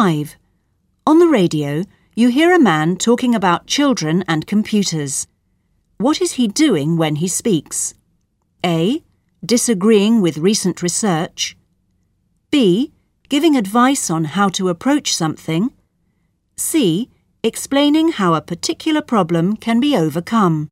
5. On the radio, you hear a man talking about children and computers. What is he doing when he speaks? A. Disagreeing with recent research. B. Giving advice on how to approach something. C. Explaining how a particular problem can be overcome.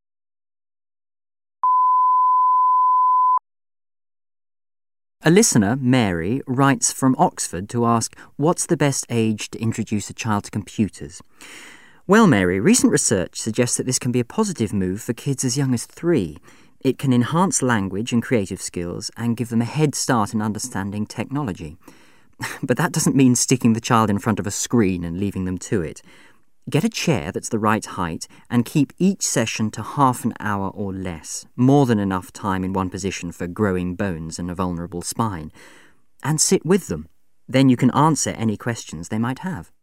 A listener, Mary, writes from Oxford to ask, what's the best age to introduce a child to computers? Well, Mary, recent research suggests that this can be a positive move for kids as young as 3. It can enhance language and creative skills and give them a head start in understanding technology. But that doesn't mean sticking the child in front of a screen and leaving them to it. Get a chair that's the right height and keep each session to half an hour or less, more than enough time in one position for growing bones and a vulnerable spine. And sit with them. Then you can answer any questions they might have.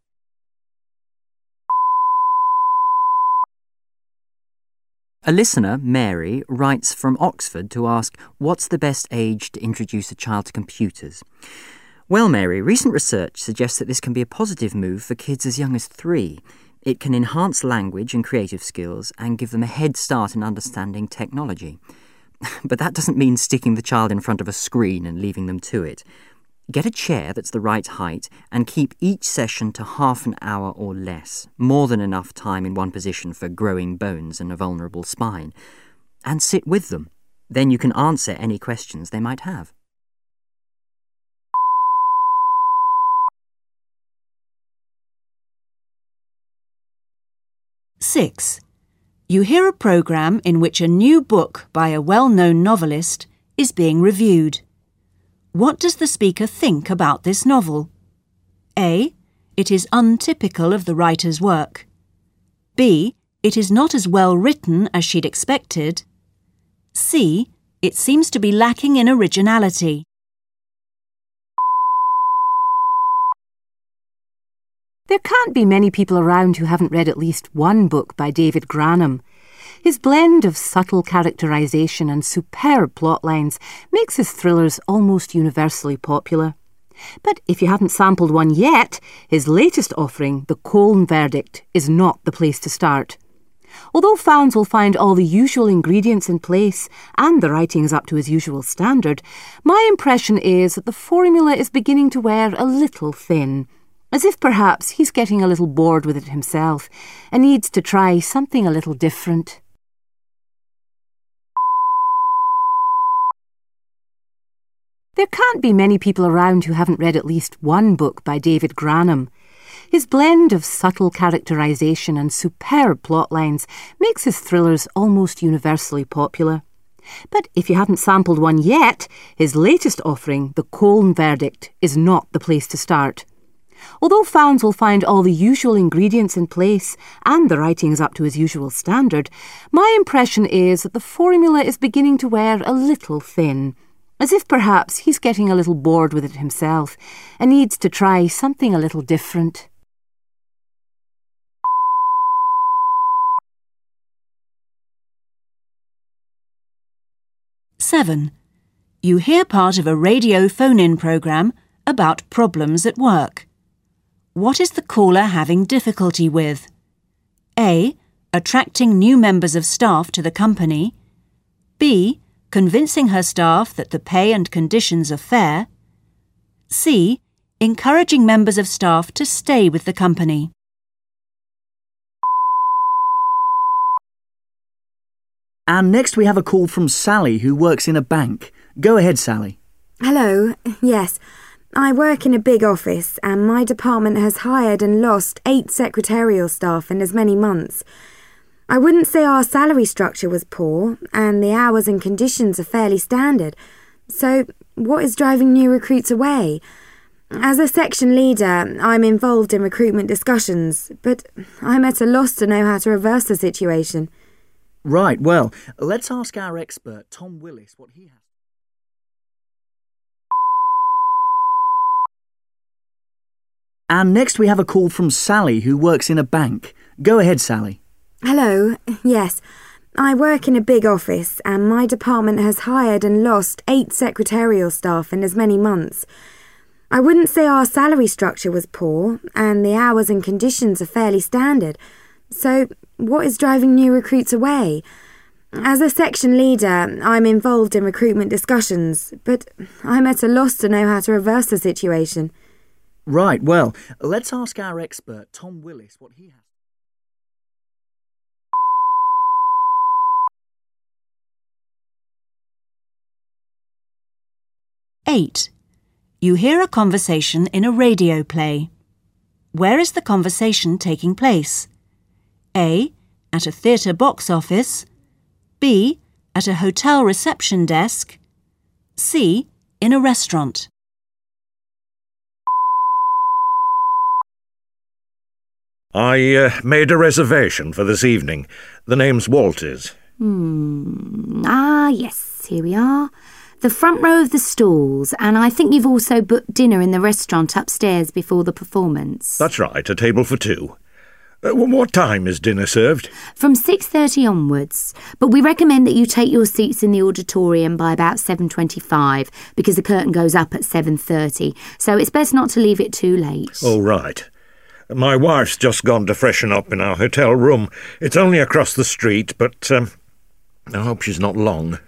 A listener, Mary, writes from Oxford to ask, what's the best age to introduce a child to computers? Well, Mary, recent research suggests that this can be a positive move for kids as young as 3. It can enhance language and creative skills and give them a head start in understanding technology. But that doesn't mean sticking the child in front of a screen and leaving them to it. Get a chair that's the right height and keep each session to half an hour or less, more than enough time in one position for growing bones and a vulnerable spine. And sit with them. Then you can answer any questions they might have. Six. You hear a programme in which a new book by a well-known novelist is being reviewed. What does the speaker think about this novel? A. It is untypical of the writer's work. B. It is not as well written as she'd expected. C. It seems to be lacking in originality. There can't be many people around who haven't read at least one book by David Granham. His blend of subtle characterisation and superb plot lines makes his thrillers almost universally popular. But if you haven't sampled one yet, his latest offering, The Colne Verdict, is not the place to start. Although fans will find all the usual ingredients in place and the writing is up to his usual standard, my impression is that the formula is beginning to wear a little thin. As if perhaps he's getting a little bored with it himself and needs to try something a little different. There can't be many people around who haven't read at least one book by David Granham. His blend of subtle characterisation and superb plot lines makes his thrillers almost universally popular. But if you haven't sampled one yet, his latest offering, The Colne Verdict, is not the place to start. Although fans will find all the usual ingredients in place and the writing is up to his usual standard, my impression is that the formula is beginning to wear a little thin. As if perhaps he's getting a little bored with it himself and needs to try something a little different. Seven. You hear part of a radio phone-in programme about problems at work. What is the caller having difficulty with? A. Attracting new members of staff to the company. B. Convincing her staff that the pay and conditions are fair. C. Encouraging members of staff to stay with the company. And next we have a call from Sally, who works in a bank. Go ahead, Sally. Hello. Yes. I work in a big office and my department has hired and lost 8 secretarial staff in as many months. I wouldn't say our salary structure was poor and the hours and conditions are fairly standard. So what is driving new recruits away? As a section leader, I'm involved in recruitment discussions, but I'm at a loss to know how to reverse the situation. Right, well, let's ask our expert, Tom Willis, what he has. And next we have a call from Sally, who works in a bank. Go ahead, Sally. Hello. Yes. I work in a big office and my department has hired and lost 8 secretarial staff in as many months. I wouldn't say our salary structure was poor, and the hours and conditions are fairly standard. So, what is driving new recruits away? As a section leader, I'm involved in recruitment discussions, but I'm at a loss to know how to reverse the situation. Right, well, let's ask our expert, Tom Willis, what he has. Eight. You hear a conversation in a radio play. Where is the conversation taking place? A. At a theatre box office. B. At a hotel reception desk. C. In a restaurant. I made a reservation for this evening. The name's Walters. Yes, here we are. The front row of the stalls, and I think you've also booked dinner in the restaurant upstairs before the performance. That's right, a table for two. What time is dinner served? From 6:30 onwards, but we recommend that you take your seats in the auditorium by about 7:25 because the curtain goes up at 7:30, so it's best not to leave it too late. Oh, right. My wife's just gone to freshen up in our hotel room. It's only across the street, but I hope she's not long.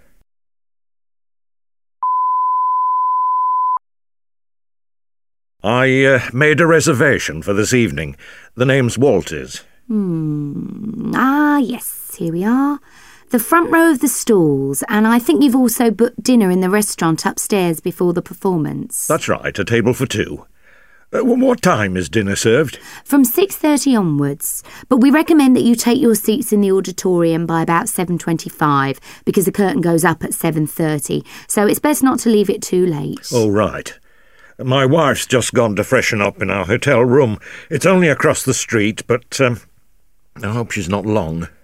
I made a reservation for this evening. The name's Walters. Yes, here we are. The front row of the stalls, and I think you've also booked dinner in the restaurant upstairs before the performance. That's right, a table for two. What time is dinner served? From 6:30 onwards, but we recommend that you take your seats in the auditorium by about 7:25 because the curtain goes up at 7:30, so it's best not to leave it too late. Oh, right. My wife's just gone to freshen up in our hotel room. It's only across the street, but I hope she's not long.